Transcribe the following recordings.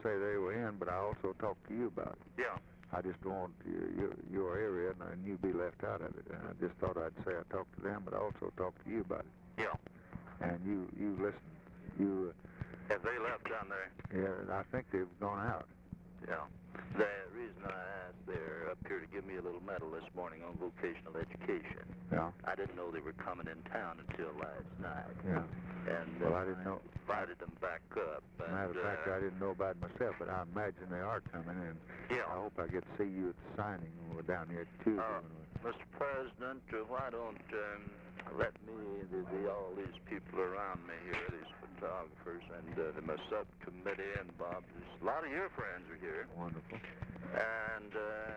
say they were in, but I also talked to you about it. Yeah. I just don't want your area and you be left out of it. And I just thought I'd say I talked to them, but I also talked to you about it. Yeah. And you listened. Have they left down there? Yeah, I think they've gone out. Yeah. The reason I asked, they're up here to give me a little medal this morning on vocational education. Yeah. I didn't know they were coming in town until last night. Yeah. And well, I didn't know. Invited them back up. Matter of fact, I didn't know about it myself, but I imagine they are coming in. Yeah. I hope I get to see you at the signing when we're down here at Tuesday. Mr. President, why don't let me, all these people around me here, these photographers, and my subcommittee, and Bob, a lot of your friends are here. Wonderful. And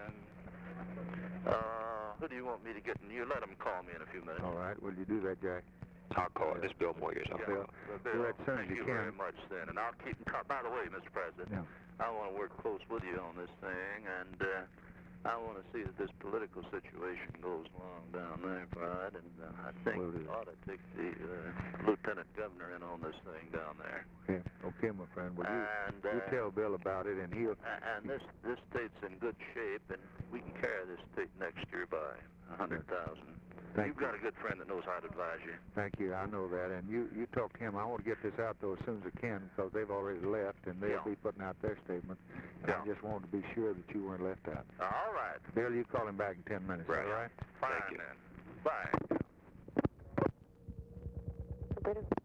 who do you want me to get? You let them call me in a few minutes. All right. Will you do that, Jack? I'll call it. This Bill Moyers. Bill, do it as soon as you can. Thank you very much, then. And I'll keep in touch. By the way, Mr. President, yeah. I want to work close with you on this thing, and I want to see that this political situation goes along down there, Pride, and I think we ought to take the lieutenant governor in on this thing down there. Okay, my friend. Well, you tell Bill about it, and he'll... And this state's in good shape, and we can carry this state next year by 100,000. You've got a good friend that knows how to advise you. Thank you. I know that. And you talk to him. I want to get this out, though, as soon as I can, because they've already left, and they'll be putting out their statement. And I just wanted to be sure that you weren't left out. All right. Bill, you call him back in 10 minutes, right. all right? Fine, Thank you. then. Bye.